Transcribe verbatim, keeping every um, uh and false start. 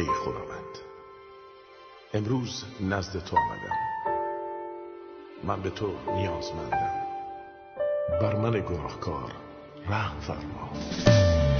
ای خداوند، امروز نزد تو آمدم. من به تو نیازمندم. بر من گناهکار رحم فرما.